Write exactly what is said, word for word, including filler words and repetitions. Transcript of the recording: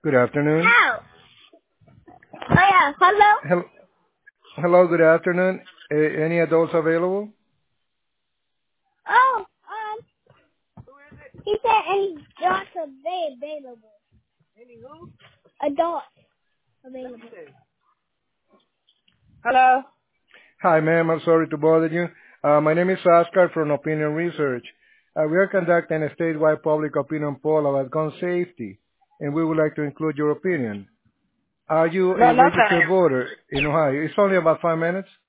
Good afternoon. Ow! Oh yeah, hello? Hel- Hello, good afternoon. A- any adults available? Oh, um, he said any adults are available. Adults available. Hello? Hi, ma'am. I'm sorry to bother you. Uh, my name is Oscar from Opinion Research. Uh, we are conducting a statewide public opinion poll about gun safety, and we would like to include your opinion. Are you No, a no registered thanks. voter in Ohio? It's only about five minutes.